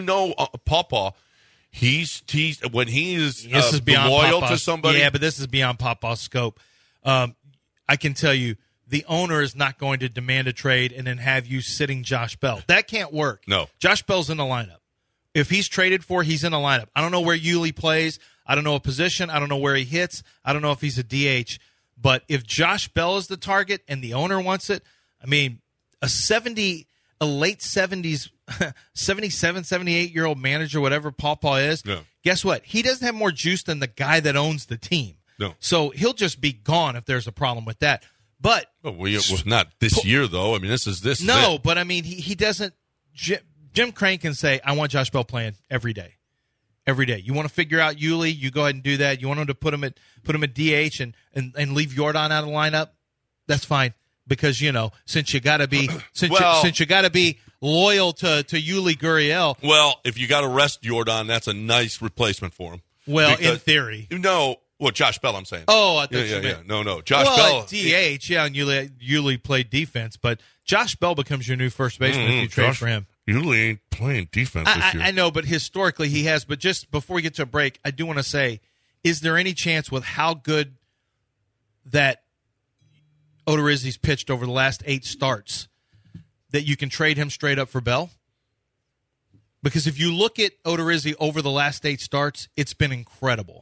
Pawpaw. He's when he is This is beyond loyal Pawpaw's, to somebody. Yeah, but this is beyond Pawpaw's scope. I can tell you, the owner is not going to demand a trade and then have you sitting Josh Bell. That can't work. No, Josh Bell's in the lineup. If he's traded for, he's in the lineup. I don't know where Yuli plays. I don't know a position. I don't know where he hits. I don't know if he's a DH. But if Josh Bell is the target and the owner wants it, I mean, a late 70s, 77, 78-year-old manager, whatever Pawpaw is, guess what? He doesn't have more juice than the guy that owns the team. No. So he'll just be gone if there's a problem with that. But not this year, though. I mean, this is. No, but I mean, he doesn't. Jim Crane can say, I want Josh Bell playing every day. Every day. You want to figure out Yuli, you go ahead and do that. You want him to put him at DH and leave Jordan out of the lineup? That's fine. Because, since you gotta be since you gotta be loyal to Yuli Gurriel. Well, if you gotta rest Jordan, that's a nice replacement for him. Well, in theory. Well, Josh Bell, I'm saying. Oh, I thought yeah. No. Josh Bell. DH, and Yuli played defense, but Josh Bell becomes your new first baseman if you trade for him. Yuli ain't playing defense this year. I know, but historically he has. But just before we get to a break, I do want to say, is there any chance with how good that Odorizzi's pitched over the last 8 starts that you can trade him straight up for Bell? Because if you look at Odorizzi over the last 8 starts, it's been incredible.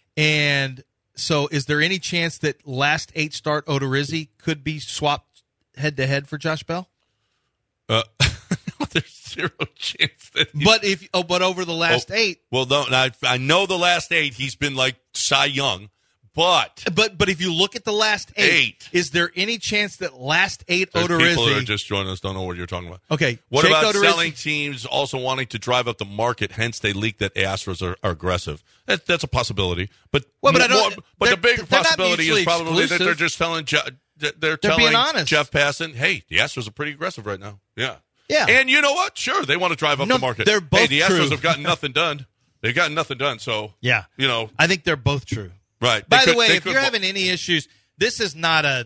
And so is there any chance that last 8 start Odorizzi could be swapped head-to-head for Josh Bell? There's zero chance that. But over the last 8. Well, no, I know the last 8 he's been like Cy Young, but if you look at the last 8, is there any chance that last 8 Odorizzi? People that are just joining us don't know what you're talking about. Okay, what Jake about Odorizzi? Selling teams also wanting to drive up the market? Hence, they leak that Astros are aggressive. That's a possibility, but the bigger possibility is probably that they're just telling being honest. Jeff Passan, hey, the Astros are pretty aggressive right now. Yeah. Yeah. And you know what? Sure, they want to drive up the market. They're both the true. Astros have gotten nothing done. They've gotten nothing done, so yeah. I think they're both true. Right. By the way, if you're having any issues, this is not a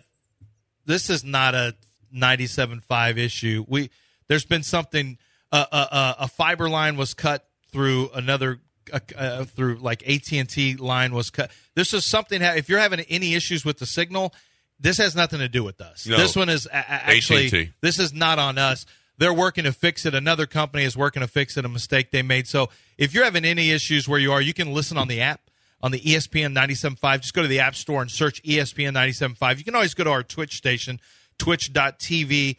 97.5 issue. There's been something a fiber line was cut through another through like AT&T line was cut. This is something if you're having any issues with the signal, this has nothing to do with us. No. This one is actually AT&T. This is not on us. They're working to fix it. Another company is working to fix it, a mistake they made. So if you're having any issues where you are, you can listen on the app, on the ESPN 97.5. Just go to the App Store and search ESPN 97.5. You can always go to our Twitch station, twitch.tv/ESPN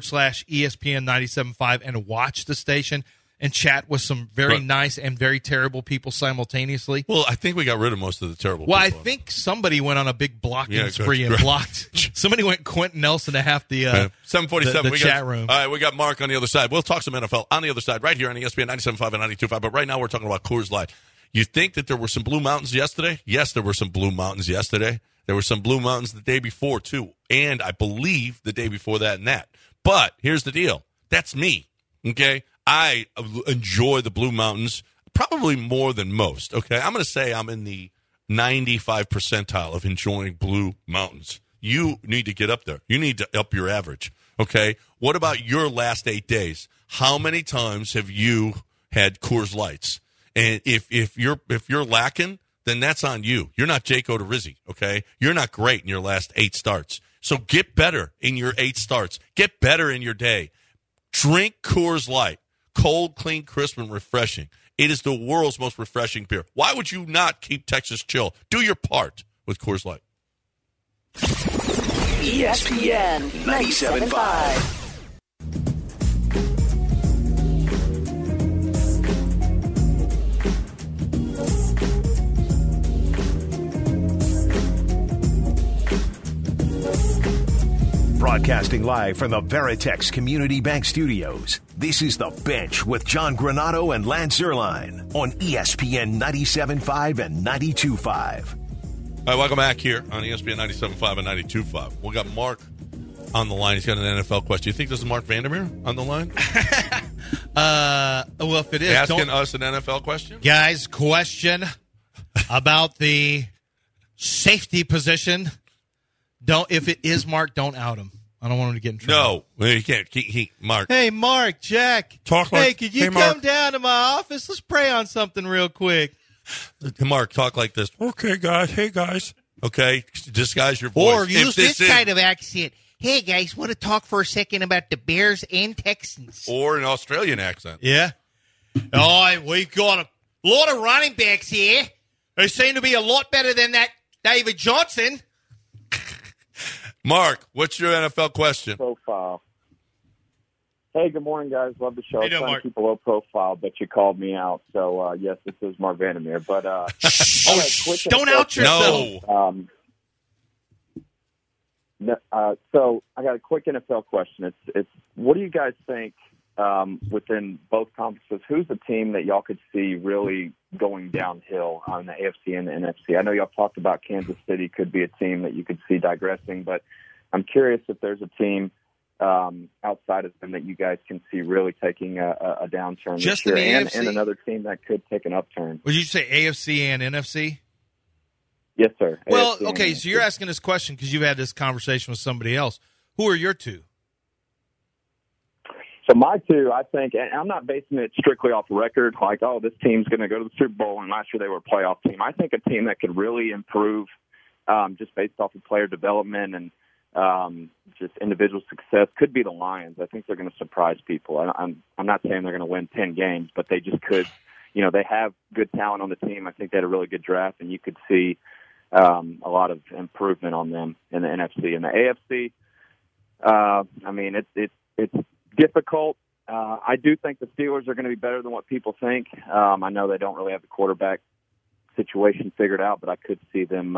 97.5, and watch the station and chat with some very nice and very terrible people simultaneously. Well, I think we got rid of most of the terrible people. Well, I think somebody went on a big blocking spree and blocked. Somebody went Quentin Nelson to half the 747. the chat room. All right, we got Mark on the other side. We'll talk some NFL on the other side right here on ESPN 97.5 and 92.5. But right now we're talking about Coors Light. You think that there were some Blue Mountains yesterday? Yes, there were some Blue Mountains yesterday. There were some Blue Mountains the day before, too. And I believe the day before that and that. But here's the deal. That's me, okay? I enjoy the Blue Mountains probably more than most, okay? I'm going to say I'm in the 95 percentile of enjoying Blue Mountains. You need to get up there. You need to up your average, okay? What about your last 8 days? How many times have you had Coors Lights? And if you're lacking, then that's on you. You're not Jake Odorizzi, okay? You're not great in your last 8 starts. So get better in your 8 starts. Get better in your day. Drink Coors Light. Cold, clean, crisp, and refreshing. It is the world's most refreshing beer. Why would you not keep Texas chill? Do your part with Coors Light. ESPN 97.5. Broadcasting live from the Veritex Community Bank Studios. This is The Bench with John Granato and Lance Zierlein on ESPN 97.5 and 92.5. All right, welcome back here on ESPN 97.5 and 92.5. We got Mark on the line. He's got an NFL question. Do you think this is Mark Vandermeer on the line? Well, if it is, asking us an NFL question, guys, question about the safety position. If it is Mark, don't out him. I don't want him to get in trouble. No, he can't. Mark. Hey, Mark, Jack. Hey, could you come down to my office? Let's pray on something real quick. Mark, talk like this. Okay, guys. Hey, guys. Okay, disguise your voice. Or use this kind of accent. Hey, guys, want to talk for a second about the Bears and Texans? Or an Australian accent. Yeah. Oh, we've got a lot of running backs here. They seem to be a lot better than that David Johnson. Mark, what's your NFL question? Profile. Hey, good morning, guys. Love the show. How you doing, trying Mark? to keep a low profile, but you called me out. So, yes, this is Mark Vandermeer. But don't out yourself. So I got a quick NFL question. It's what do you guys think within both conferences? Who's the team that y'all could see really going downhill on the AFC and the NFC? I know y'all talked about Kansas City could be a team that you could see digressing, but I'm curious if there's a team outside of them that you guys can see really taking a downturn Just this year, in the AFC? and another team that could take an upturn. Would you say AFC and NFC? Yes, sir. Well, AFC okay, and so you're asking this question because you've had this conversation with somebody else. Who are your two? So my two, I think, and I'm not basing it strictly off record, like, oh, this team's going to go to the Super Bowl, and last year they were a playoff team. I think a team that could really improve just based off of player development and just individual success could be the Lions. I think they're going to surprise people. I'm not saying they're going to win 10 games, but they just could. You know, they have good talent on the team. I think they had a really good draft, and you could see a lot of improvement on them in the NFC. And the AFC, I mean, it's difficult. I do think the Steelers are going to be better than what people think. I know they don't really have the quarterback situation figured out, but I could see them,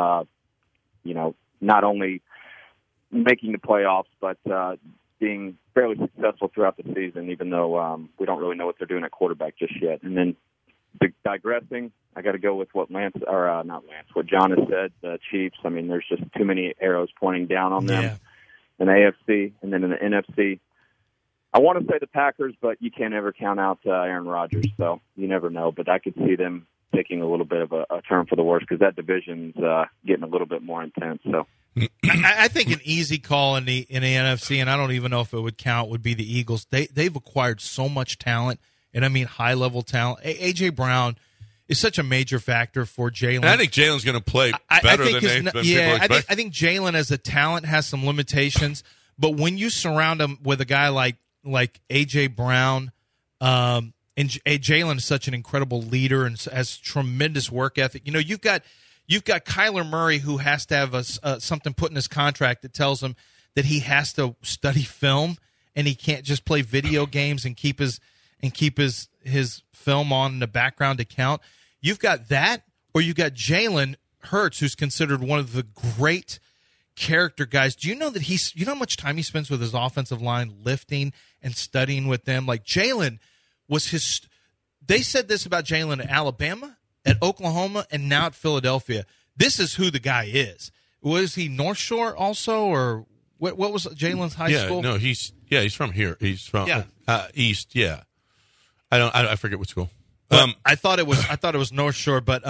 not only making the playoffs, but being fairly successful throughout the season, even though we don't really know what they're doing at quarterback just yet. And then digressing, I got to go with what what John has said, the Chiefs. I mean, there's just too many arrows pointing down on them in the AFC. And then in the NFC, I want to say the Packers, but you can't ever count out Aaron Rodgers, so you never know. But I could see them taking a little bit of a turn for the worse because that division's getting a little bit more intense. So I think an easy call in the NFC, and I don't even know if it would count, would be the Eagles. They've acquired so much talent, and I mean high-level talent. A.J. Brown is such a major factor for Jalen. I think Jalen's going to play better than people expect. I think Jalen as a talent has some limitations, but when you surround him with a guy like A.J. Brown, and Jalen is such an incredible leader and has tremendous work ethic. You know, you've got Kyler Murray, who has to have something put in his contract that tells him that he has to study film and he can't just play video games and keep his film on in the background to count. You've got that, or you got Jalen Hurts, who's considered one of the great character guys. Do you know that you know how much time he spends with his offensive line lifting and studying with them? Like Jalen was they said this about Jalen at Alabama, at Oklahoma, and now at Philadelphia. This is who the guy is. Was he North Shore also, or what was Jalen's high school? No, he's from here. He's from East. Yeah, I forget what school. I thought it was North Shore, but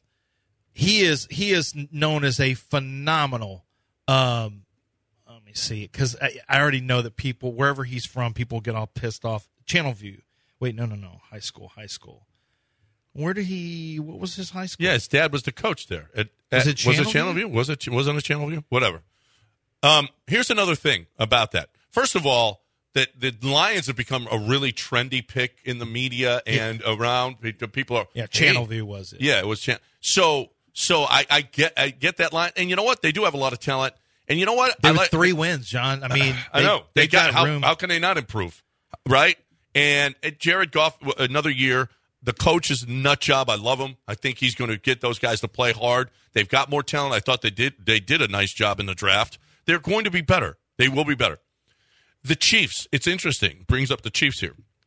he is known as a phenomenal. Let me see, because I already know that people wherever he's from, people get all pissed off. Channelview. Wait, no. High school. What was his high school? Yeah, his dad was the coach there. Was it Channelview? Wasn't it Channelview? Whatever. Here's another thing about that. First of all, that the Lions have become a really trendy pick in the media and around people are. Yeah, Channelview was it? Yeah, it was. So I get that line, and you know what? They do have a lot of talent, and you know what? There were 3 wins, John. I mean, I know they got room. How can they not improve, right? And Jared Goff, another year. The coach is a nut job. I love him. I think he's going to get those guys to play hard. They've got more talent. I thought they did a nice job in the draft. They're going to be better. They will be better. The Chiefs, it's interesting, brings up the Chiefs here.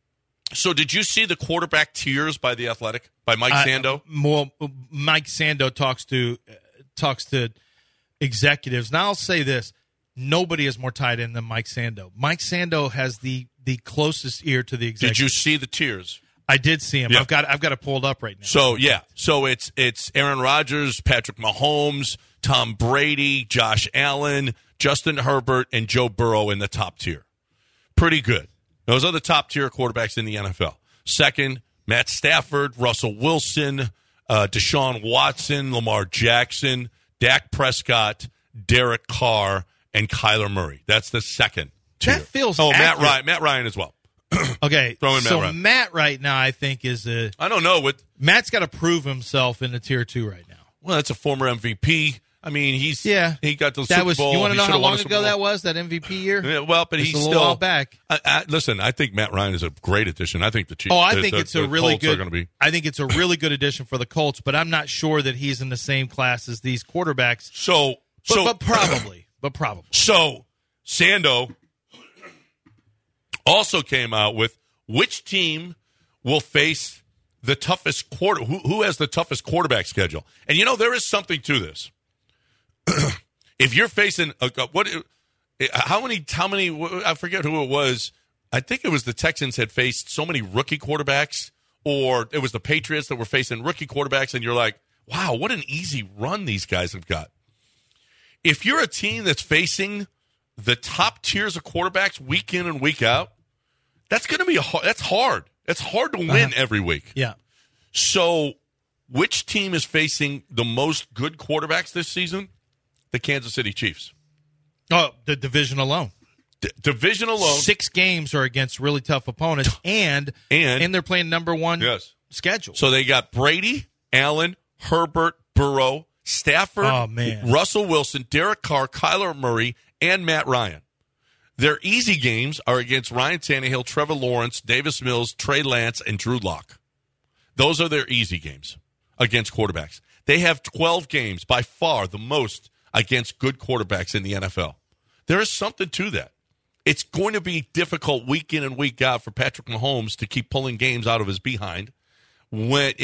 So did you see the quarterback tiers by The Athletic, by Mike Sando? Mike Sando talks to executives. Now I'll say this. Nobody is more tied in than Mike Sando. Mike Sando has the closest ear to the executives. Did you see the tiers? I did see him. Yeah. I've got it pulled up right now. So it's Aaron Rodgers, Patrick Mahomes, Tom Brady, Josh Allen, Justin Herbert, and Joe Burrow in the top tier. Pretty good. Those are the top tier quarterbacks in the NFL. Second, Matt Stafford, Russell Wilson, Deshaun Watson, Lamar Jackson, Dak Prescott, Derek Carr, and Kyler Murray. That's the second tier. That feels accurate. Matt Ryan as well. Okay, Throw in so Matt Ryan. Matt right now I think is I don't know. Matt's got to prove himself in the tier 2 right now. Well, that's a former MVP. I mean, he got the Super Bowl. You want to know how long ago that was, that MVP year? Yeah, well, but he's a still little while back. Listen, I think Matt Ryan is a great addition. I think the Chiefs. I think it's a really Colts good. Are going to be. I think it's a really good addition for the Colts, but I'm not sure that he's in the same class as these quarterbacks. But probably. So Sando also came out with which team will face the toughest who has the toughest quarterback schedule. And there is something to this. If you're facing how many I forget who it was. I think it was the Texans had faced so many rookie quarterbacks, or it was the Patriots that were facing rookie quarterbacks, and you're like, wow, what an easy run these guys have got. If you're a team that's facing the top tiers of quarterbacks week in and week out, that's going to be that's hard. It's hard to win every week. Yeah. So, which team is facing the most good quarterbacks this season? The Kansas City Chiefs. Oh, the division alone. Division alone. 6 games are against really tough opponents, and they're playing number 1 schedule. So they got Brady, Allen, Herbert, Burrow, Stafford, Russell Wilson, Derek Carr, Kyler Murray, and Matt Ryan. Their easy games are against Ryan Tannehill, Trevor Lawrence, Davis Mills, Trey Lance, and Drew Lock. Those are their easy games against quarterbacks. They have 12 games, by far the most, against good quarterbacks in the NFL. There is something to that. It's going to be difficult week in and week out for Patrick Mahomes to keep pulling games out of his behind. Winning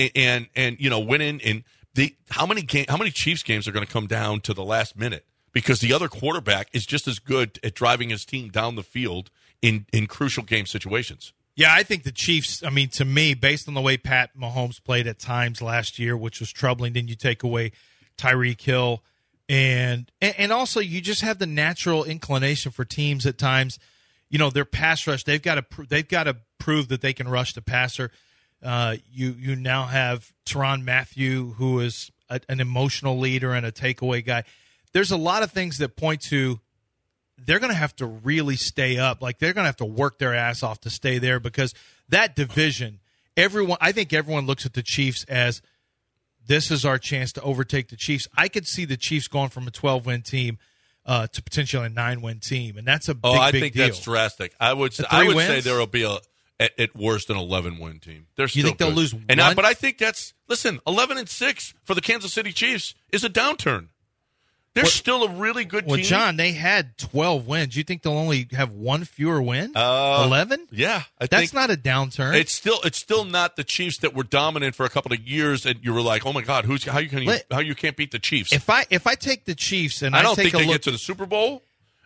and how many Chiefs games are going to come down to the last minute because the other quarterback is just as good at driving his team down the field in crucial game situations. Yeah, I think the Chiefs, to me, based on the way Pat Mahomes played at times last year, which was troubling, then you take away Tyreek Hill, and also you just have the natural inclination for teams at times, their pass rush, they've got to prove that they can rush the passer. You now have Tyrann Mathieu, who is an emotional leader and a takeaway guy. There's a lot of things that point to they're going to have to really stay up. Like, they're going to have to work their ass off to stay there because that division, I think everyone looks at the Chiefs as this is our chance to overtake the Chiefs. I could see the Chiefs going from a 12-win team to potentially a 9-win team, and that's a big, I big think deal. That's drastic. I would say there will be at worst an 11-win team. You think they'll lose one? But I think 11-6 for the Kansas City Chiefs is a downturn. They're still a really good team. Well, John, they had 12 wins. You think they'll only have one fewer win? 11? Yeah, that's not a downturn. It's still not the Chiefs that were dominant for a couple of years, and you were like, oh my God, how you can't beat the Chiefs? If I take the Chiefs and I don't think they get to the Super Bowl.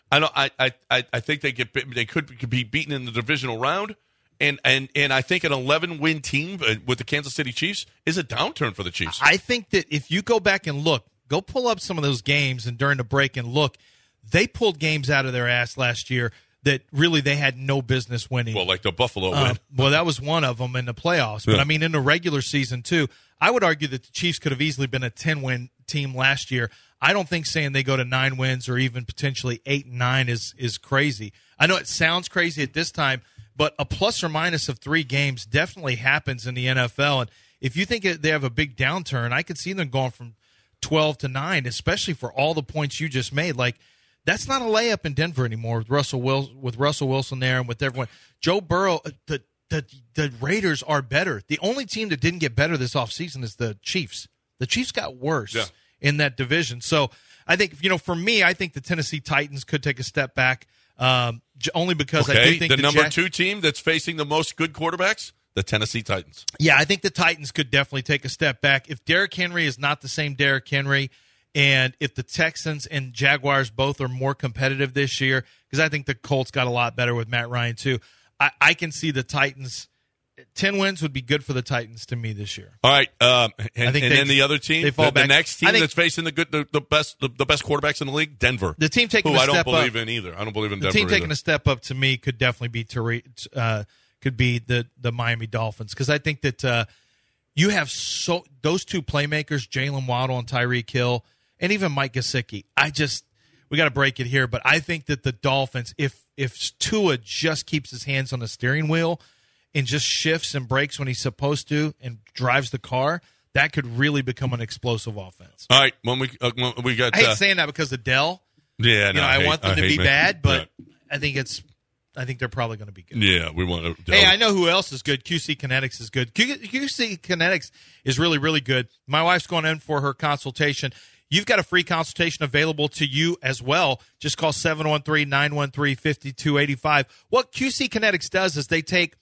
I think they could be beaten in the divisional round. And I think an 11-win team with the Kansas City Chiefs is a downturn for the Chiefs. I think that if you go back and go pull up some of those games and during the break and look, they pulled games out of their ass last year that really they had no business winning. Well, like the Buffalo win. Well, that was one of them in the playoffs. But, in the regular season, too, I would argue that the Chiefs could have easily been a 10-win team last year. I don't think saying they go to 9 wins or even potentially 8 and 9 is crazy. I know it sounds crazy at this time, but a plus or minus of 3 games definitely happens in the NFL. And if you think they have a big downturn, I could see them going from 12 to 9, especially for all the points you just made. Like, that's not a layup in Denver anymore with Russell Wilson there and with everyone. Joe Burrow, the Raiders are better. The only team that didn't get better this offseason is the Chiefs. The Chiefs got worse in that division. So I think, for me, I think the Tennessee Titans could take a step back. Only because I do think the number 2 team that's facing the most good quarterbacks, the Tennessee Titans. Yeah, I think the Titans could definitely take a step back. If Derrick Henry is not the same Derrick Henry, and if the Texans and Jaguars both are more competitive this year, because I think the Colts got a lot better with Matt Ryan too, I can see the Titans. 10 wins would be good for the Titans to me this year. All right, and then the other team, the next team that's facing the best quarterbacks in the league, Denver. The team taking who a step I don't believe up, in either. I don't believe in the Denver. The team taking a step up to me could definitely be the Miami Dolphins, because I think that you have those two playmakers, Jalen Waddle and Tyreek Hill, and even Mike Gesicki. We got to break it here, but I think that the Dolphins, if Tua just keeps his hands on the steering wheel and just shifts and brakes when he's supposed to and drives the car, that could really become an explosive offense. All right, when we got. I hate saying that because of Dell. Yeah, I want them to be bad, but I think they're probably going to be good. Yeah, we want to. Hey, I know who else is good. QC Kinetics is good. QC Kinetics is really, really good. My wife's going in for her consultation. You've got a free consultation available to you as well. Just call 713-913-5285. What QC Kinetics does is they take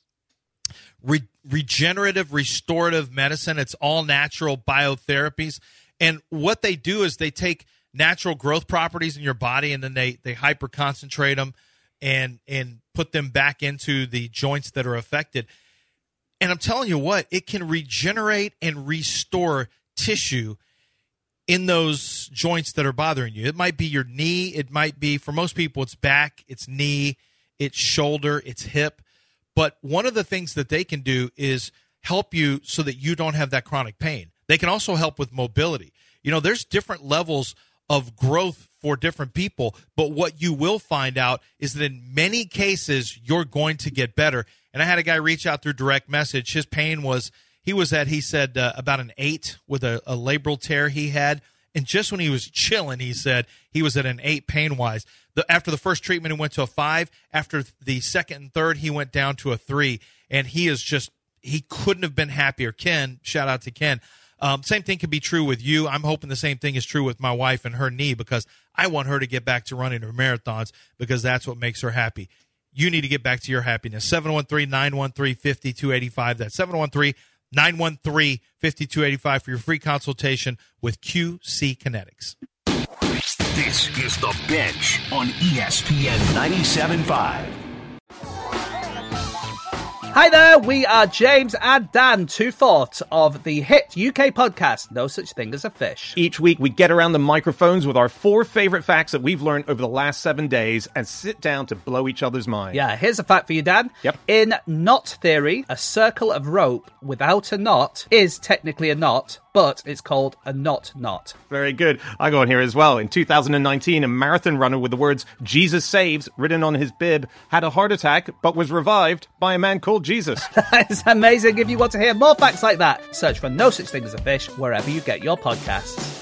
regenerative, restorative medicine. It's all natural biotherapies. And what they do is they take natural growth properties in your body, and then they hyper-concentrate them and put them back into the joints that are affected. And I'm telling you what, it can regenerate and restore tissue in those joints that are bothering you. It might be your knee. It might be, for most people, it's back, it's knee, it's shoulder, it's hip. But one of the things that they can do is help you so that you don't have that chronic pain. They can also help with mobility. There's different levels of growth for different people, but what you will find out is that in many cases, you're going to get better. And I had a guy reach out through direct message. His pain was, he said, about an 8 with a labral tear he had. And just when he was chilling, he said he was at an 8 pain-wise. After the first treatment, he went to a 5. After the second and third, he went down to a 3. And he couldn't have been happier. Ken, shout out to Ken. Same thing could be true with you. I'm hoping the same thing is true with my wife and her knee, because I want her to get back to running her marathons, because that's what makes her happy. You need to get back to your happiness. 713-913-5285. That's 713-913-5285 for your free consultation with QC Kinetics. This is The Bench on ESPN 97.5. Hi there, we are James and Dan, 2/4 of the hit UK podcast, No Such Thing as a Fish. Each week we get around the microphones with our 4 favorite facts that we've learned over the last 7 days and sit down to blow each other's mind. Yeah, here's a fact for you, Dan. Yep. In knot theory, a circle of rope without a knot is technically a knot, but it's called a knot knot. Very good. I got on here as well. In 2019, a marathon runner with the words "Jesus saves" written on his bib had a heart attack but was revived by a man called Jesus. That is amazing. If you want to hear more facts like that, search for No Such Thing as a Fish wherever you get your podcasts.